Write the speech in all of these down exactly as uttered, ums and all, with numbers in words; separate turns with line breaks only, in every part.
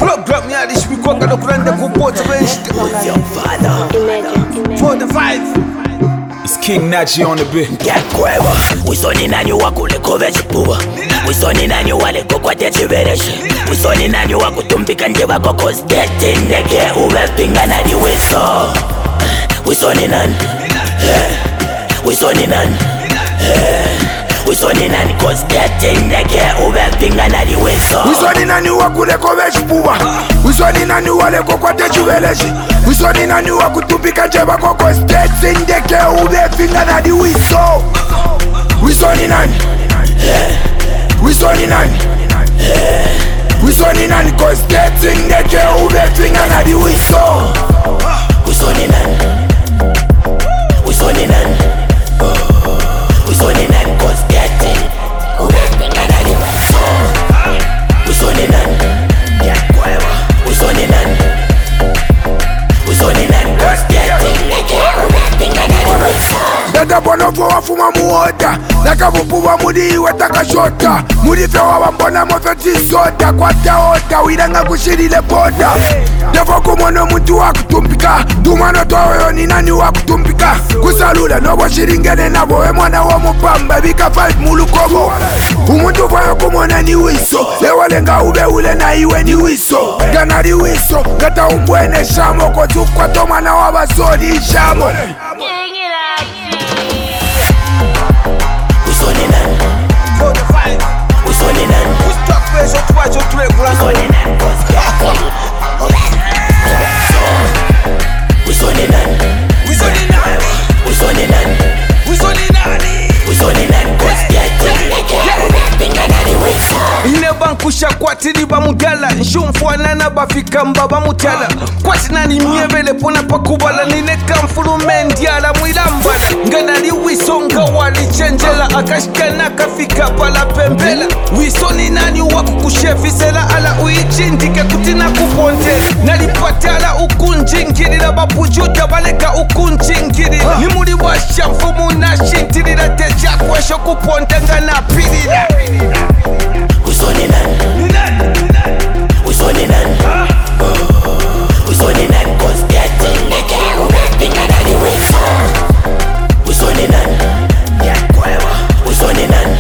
Program ya dish bikwanga dokuranda kupota bench. For the five. It's King Nachi on the beat.
Get kweva. Wisoni nani wakuleko vechipuwa. Wisoni nani waleko kwa techivereshi. Wisoni nani wakutumbika nje wako cause deti ndeke uvepinga nani wiso. Wisoni nani Wisoni nani Wisoni nani cause deti ndeke uvepinga nani wiso.
Wisoni nani wakuleko vechipuwa. Wisoni nani waleko kwa techivereshi. Wisoni nani wakutumbika nje wako cause deti ndeke uvepinga nani wiso. Wisoni nani Wisoni nani Wisoni nani cause deti ndeke uvepinga nani wiso.
Wisoni nani Wisoni nani Wisoni nani cause deti uvepinga nani wiso. Wisoni nani Wisoni nani Wisoni nani cause deti ndeke uvepinga nani wiso.
Dada bonovo wafuma muoda Naka vupuwa mudi wetaka shota Mudi fewa wambona mofeti soda Kwa taoda wiranga kushirile boda Defo kumono mtu wakutumpika Dumano toyo ni nani wakutumpika Kusalula nobo shiringene nabo we mwana wa mupamba Bika five mulu kobo Umuntu fayo kumona ni wiso Lewa lenga ube ule na iwe ni wiso Gana ni wiso Gata umbwene shamo Kotukwa tomana wabasodi shamo.
Wisoni nani
For the five.
Wisoni nani
Who's top face or twice or three grand?
Wisoni nani cause deti Wisoni nani
Wisoni nani
Wisoni nani
Wisoni nani
Wisoni nani cause deti ndeke uvepinga nani wiso.
Ine bankusha kwatiri bamugala Nshumfwana na bafika mbaba mutala Kwati nani mievele pona pakubala Nine kamfuru mendiala mwilambala Ngana li wiso nga wali chenjela Akashikana kafika pala pembela Wiso ni nani waku kushefisela Ala uichindike kutina kupontela Nalipatala ukunjingirila Babujuta baleka ukunjingirila Nimuli washa mfumu na shintirila Teja kwesho kupontenga na pilila.
Wisoni nani Wisoni nani Wisoni nani cause deti ndeke uvepinga nani wiso. Wisoni nani Wisoni nani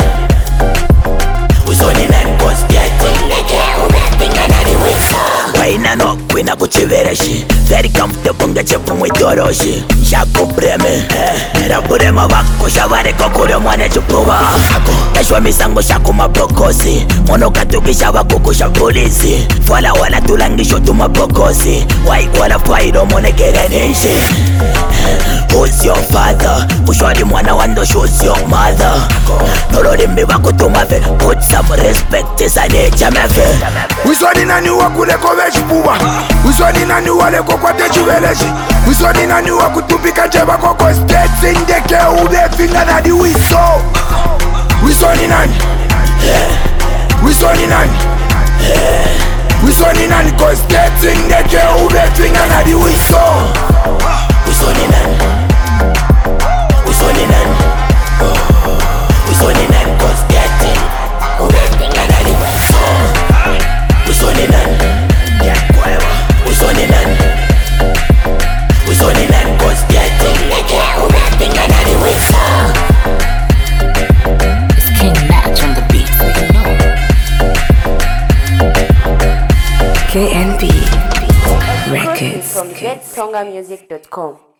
Wisoni nani cause deti ndeke uvepinga nani wiso. Waina no kwina kuchivereshi Very comfortable ngechepu mwitoroshi Shaku breme Raburema wako shavareko kure mwane chupuwa Kashwa misango shaku mabokosi Mono katukisha wako kusha polisi Fwala wala tulangisho tumabokosi Wai wala fairo mone keganishi. Who's your father? Ushwari mwana wando shows your mother. Norori mbiwa kutumafe Put some respect isa necha mefe.
Wisoni nani wakuleko vechipuwa. Wisoni nani waleko kwa techivereshi. Wisoni nani wakutupika njeba kwa kwa steti ndeke uvepinga nani wiso. Wisoni nani Wisoni nani Wisoni nani kwa steti ndeke uvepinga nani wiso.
Wisoni nani Wisoni nani Wisoni nani cause deti uvepinga nani wiso. Wisoni nani Wisoni nani Wisoni nani cause deti ndeke uvepinga nani wiso. It's King Natch on the beat, so you know.
K N B Records
From get tonga music dot com.